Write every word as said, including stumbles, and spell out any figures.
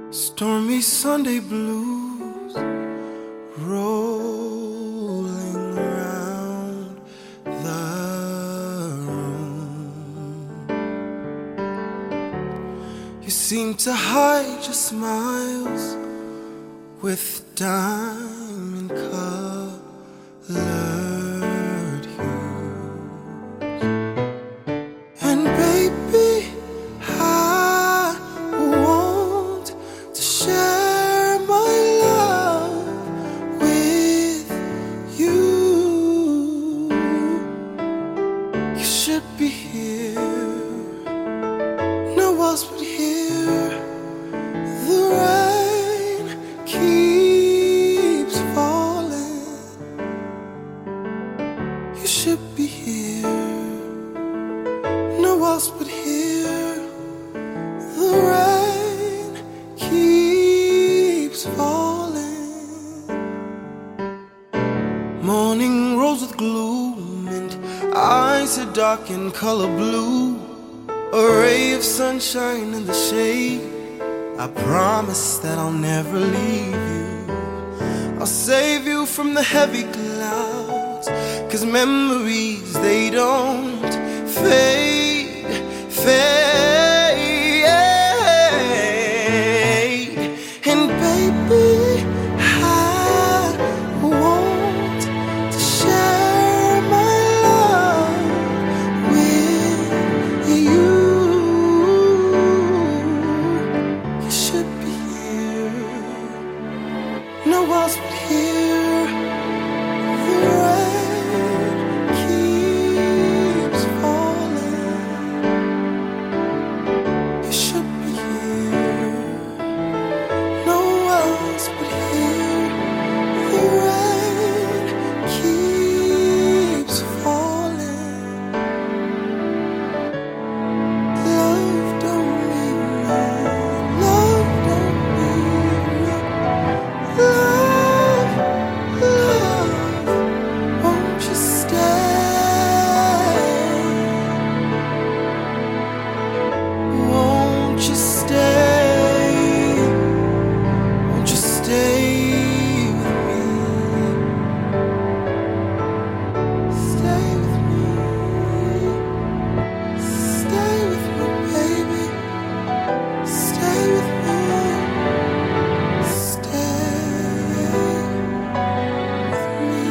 Stormy Sunday blues rolling around the room. You seem to hide your smiles with diamond colored hues. And baby, I want to share my love with you. You should be here, no else but here. The rain keeps falling. You should be here, no else but here. The rain keeps falling. Morning rose with gloom and eyes are dark in color blue. A ray of sunshine in the shade. I promise that I'll never leave you. I'll save you from the heavy clouds, 'cause memories, they don't fade, fade. And baby, I want to share my love with you. You should be here, no else but here. The rain keeps falling. You should be here, no else but here. The rain keeps falling. Love don't leave me. Love don't leave me. Love, love, won't you stay? Won't you stay? Won't you stay with me? Stay with me. Stay with me, baby. Stay with me. Stay with me.